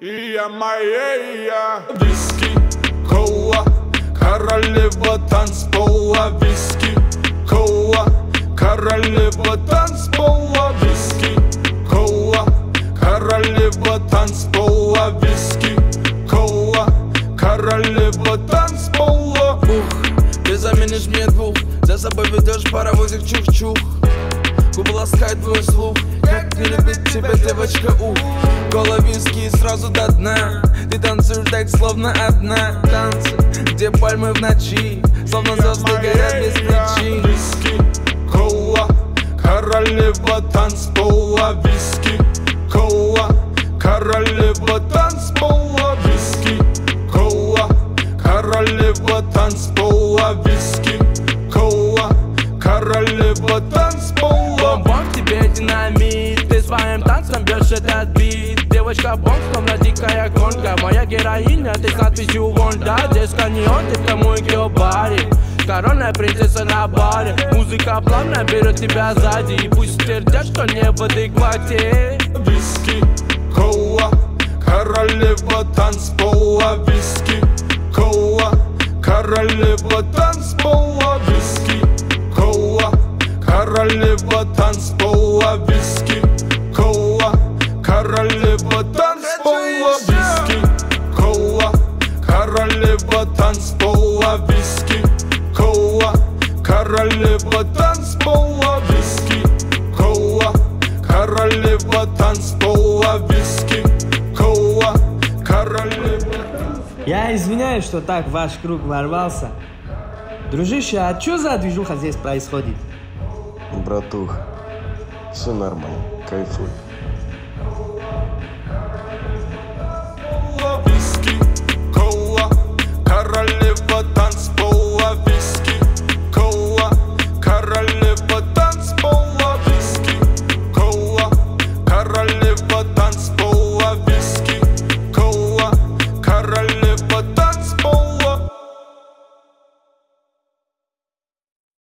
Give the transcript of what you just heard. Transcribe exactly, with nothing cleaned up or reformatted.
Я моя виски, кола, королева танцпола. Виски, кола, королева танцпола. Виски, кола, королева танцпола. Виски, кола, королева танцпола. Ух, ты заменишь мне двух, за собой ведешь паровозик чух-чух. Губы ласкает твой слух, как не любит тебя девочка, ух. Кола, виски сразу до дна. Ты танцуешь так, словно одна. Танцы, где пальмы в ночи, словно звезды горят без причин. Виски, кола, королева танцпола. Виски, кола, королева танцпола. Виски, кола, королева танцпола. Виски, кола, королева танцпола. Бомб, тебе динамит, ты своим танцем бьешь этот бит. Девочка бомб, словно дикая гонка. Моя героиня, ты с надписью Вонда. Детка неон, ты в камуйке баре. Коронная принцесса на баре. Музыка плавно берет тебя сзади. И пусть твердят, что не в адеквате. Виски, кола, королева танцпола. Виски, кола, королева танцпола. Виски, кола, королева танцпола. Виски, кола, королева танцпола. Виски, кола, королева танцпола. Виски, кола, королева танцпола. Виски, кола, королева танцпола. Виски, кола, королева. Я извиняюсь, что так в ваш круг ворвался. Дружище, а что за движуха здесь происходит? Братух, все нормально, кайфуй.